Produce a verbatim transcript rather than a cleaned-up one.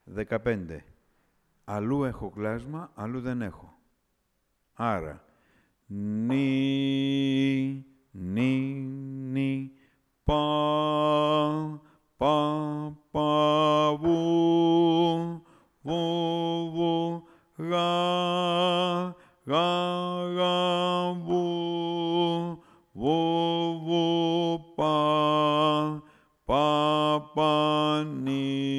δεκαπέντε. Αλλού έχω κλάσμα, αλλού δεν έχω. Άρα, νι, νι, νι, πα, πα, πα, βου, βου, βου, γα, γα, γα, βου, βου, βου, πα, πα, πα, νι.